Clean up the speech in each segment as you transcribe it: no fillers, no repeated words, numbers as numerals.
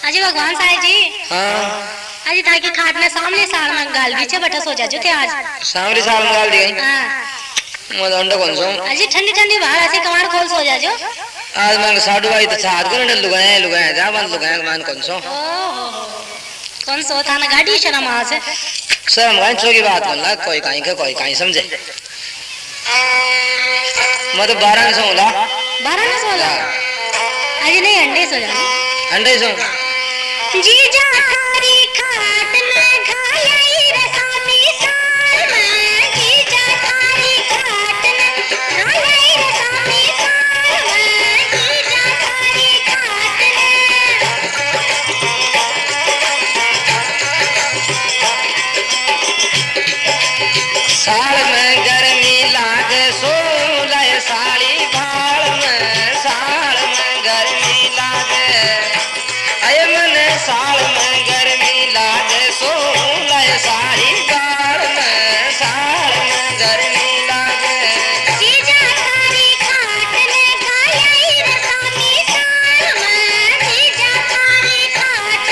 अजी भगवान साहब जी। हाँ अजी ताकि खाट में सामने साल में गाल बीचे बटा सो जा थे आज। सामने साल में गाल दी गई। हां मैं अंडा कौन सो अजी ठंडी ठंडी बाहर ऐसे कमाड़ खोल सो जा जो। आज मैं साडू आई तो साथ को न लुगाए जा मन लुगाए मान कौन सो कौन सो था ना गाड़ी शर्म आ से शर्म गाय छोकी बात बोलना कोई काई समझे मैं तो 12 में सोऊंगा 12 में सोला अजी नहीं अंडे सो जा अंडे सो जी जा खारी खाट में घाई रसामी साल में जी जा खारी खाट में घाई रसामी साल में जी जा खारी खाट साल में गर्मी लागे सो लय साड़ी भाड़ में साल में गर्मी लागे अय मन साल में गर्मी लागे सो लय साड़ी भाड़ में साल में गर्मी लागे जी जा खारी खाट में घाई रसामी साल में जी जा खारी खाट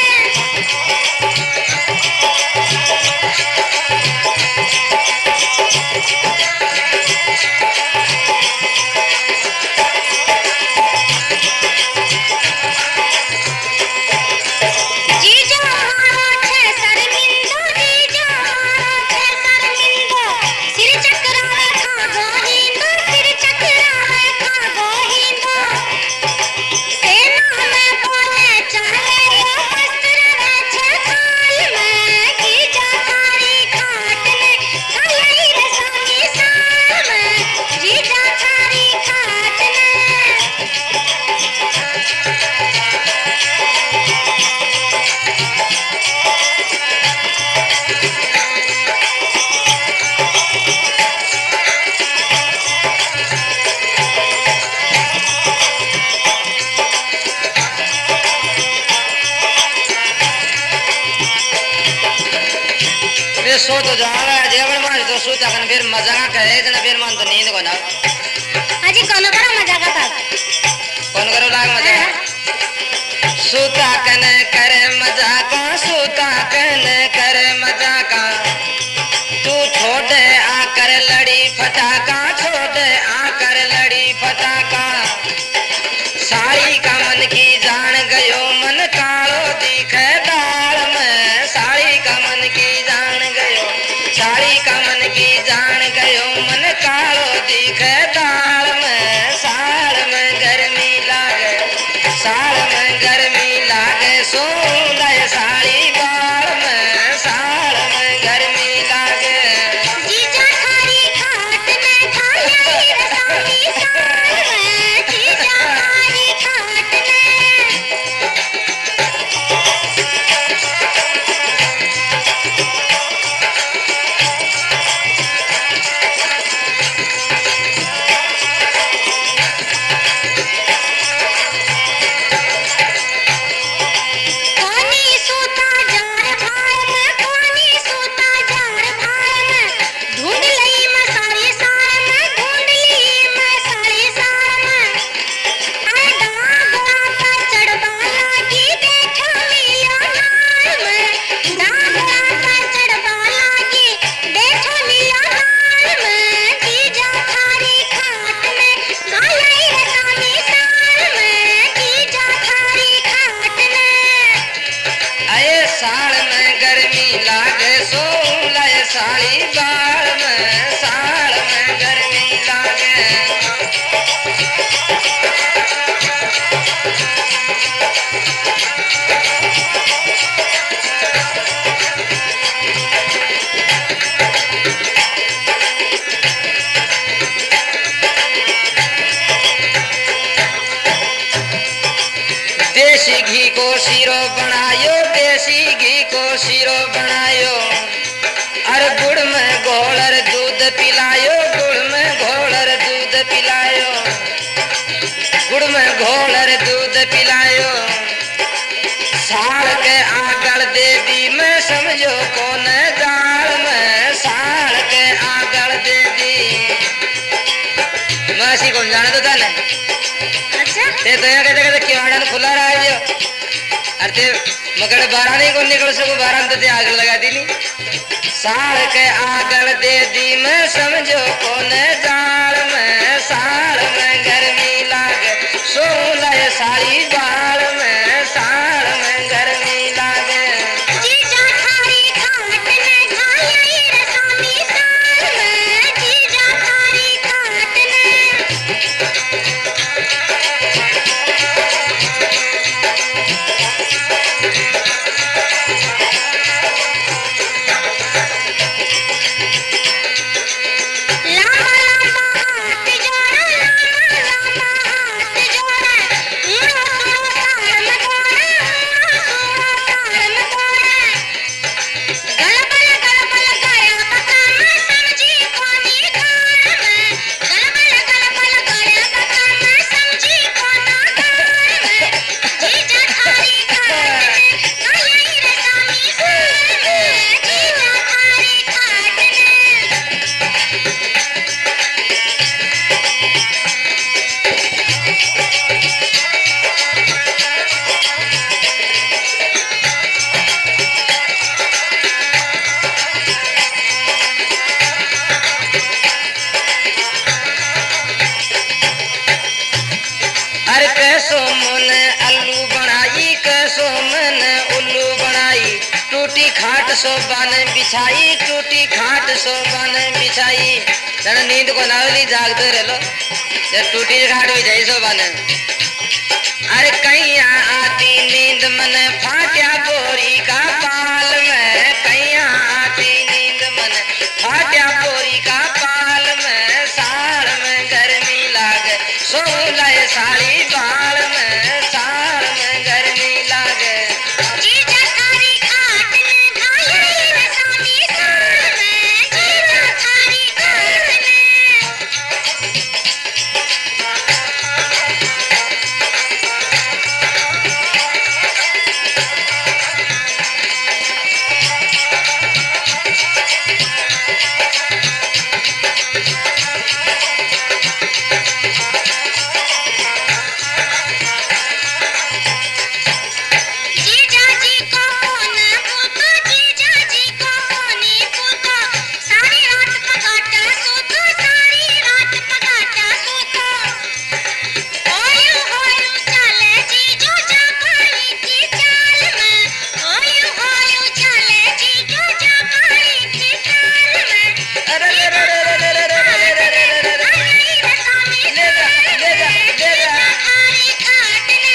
सो तो जावे जेवण मान तो सोता कन फिर मजा का कहे जना फिर मान तो नींद को ना अजी कौन करो मजा का था कौन करो लाग मजा सोता कन करे मजा का सोता कन करे मजा का तू छोड़े आकर लड़ी फटाका छोड़े आकर लड़ी फटाका साड़ी का मन की जान गयो मन कालो दिखे दाल में साड़ी का मन की जान गयो साड़ी का मन की जान गयो मन कालो दिखे दाल में साल में गर्मी लागे साल में गर्मी लागे सो लय साड़ी बाल में साल में गर्मी लागे जी जा खारी खाट में घाई रसामी साल में जी जा खारी खाट कोनी सूता जार भार में कोनी सूता जार भार में ढूंढ लई मैं सारी सार में ढूंढ ली मैं सारी सार में आए डागला पर चढ़वा लागी बैठा लिया नाल में डागला पर चढ़वा लागी बैठा लिया नाल में जी जा खारी खाट में घाई रसामी साल में जी जा खारी खाट में अये साल में गर्मी लागे सो लय साड़ी बाल में साल में गर्मी लागे देसी घी को शीरो बनायो देसी घी को शीरो बनायो अरे गुड़ में घोलर दूध पिलायो गुड़ में घोलर दूध पिलायो गुड़ में घोलर दूध पिलायो साल के आगल देवी में समझो कौन दाल में साल के आगल देवी मासी कौन जाने तो था अच्छा ते तो यहाँ कहते कहते किवाड़न खुला रहा है जो अरे मगर बारानी को निकल सको बारान तो आग लगा दी नहीं साल के आगल दे दी मैं समझो कौन जाल में साल में गर्मी लागे सोलह साड़ी बाल में साल में गर्मी लागे जीजा थारी खाट ने घाई रसामी साल में जीजा थारी खाट ने लामा लामा हाथ जोड़ा लामा लामा हाथ जोड़ा उड़ो सुड़ो साल में गोड़ा उड़ो सुड़ो साल में गोड़ा गलबल गया बता मैं समझी कोनी खान में गलबल गया बता मैं समझी कोना खान में जीजा थारी खाट ने घाई रसामी साल में जीजा थारी खाट ने अरे कैसो मन अल्लू बनाई कैसो मन उल्लू बनाई टूटी खाट सो बन बिछाई टूटी खाट सो बन बिछाई तने नींद को नावली जागते रहो जब टूटी खाट बिछाई सो बन अरे कैया आती नींद मन फाट्या बोरी का पाल में कैया आती नींद मन फाट्या बोरी का पाल में साल में गर्मी लागे सोलह साड़ी बाल में साल में गर्मी लागे जीजा थारी खाट ने घाई रसामी साल में जीजा थारी खाट ने जीजा जी को कौन पूतो जीजा जी को कोनी पूतो सारी रात पगाटा सोतो सारी रात पगाटा सोतो ओयू होयू चले जीजो जापानी की चाल में ओयू होयू चले जीजो जापानी की चाल में अरे रे रे रे रे रे रे रे रे रे रे रे घाई रसामी ले जा ले जा ले जा जीजा थारी खाट ने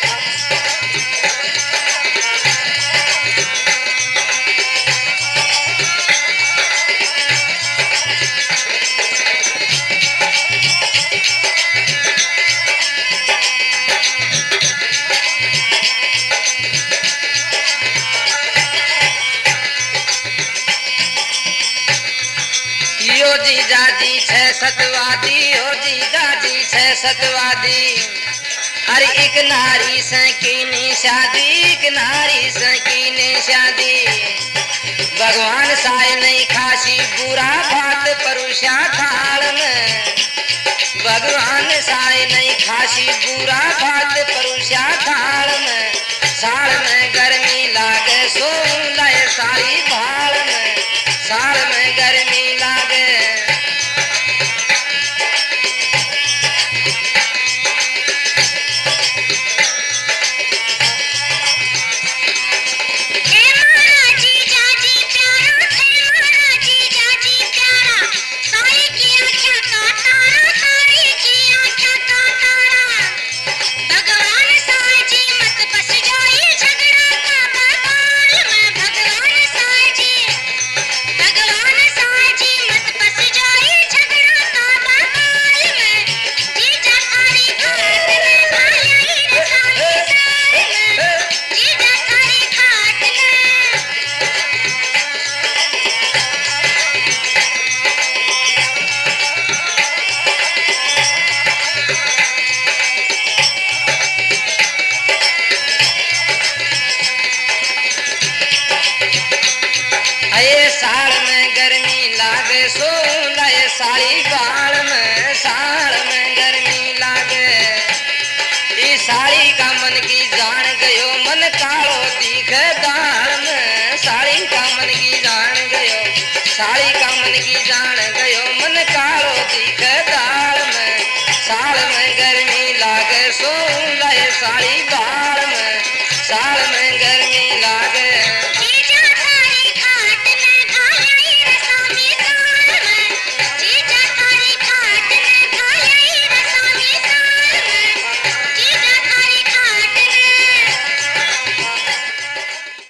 यो जीजा जी छे सतवादी यो जीजा जी छे सतवादी अरे एक नारी से कीनी शादी एक नारी से कीनी शादी भगवान साय नहीं खासी बुरा बात परुषा थाल में भगवान साय नहीं खासी बुरा बात परुषा थाल में साल में गर्मी लागे सोलह साड़ी भाल में साल में गर्मी लागे ए मारा जीजा जी प्यारा ए मारा जीजा जी प्यारा साई की आँखें का तारा साई की आँखें का तारा भगवान साई जी मत बस जाई झगड़ा का बवाल में भगवान साई जी मत बस जाई झगड़ा का बवाल में जीजा थारी खाट में भाई रसामी साल में जीजा थारी खाट ने अये साल में गर्मी लागे सोलह साड़ी बाल में साल में गर्मी लागे इस साड़ी का मन की जान गयो मन काल साड़ी का मन की जान गयो मन कालो दिख दाल में साल में गर्मी लागे सो लाए साड़ी बाल में साल में गर्मी लागे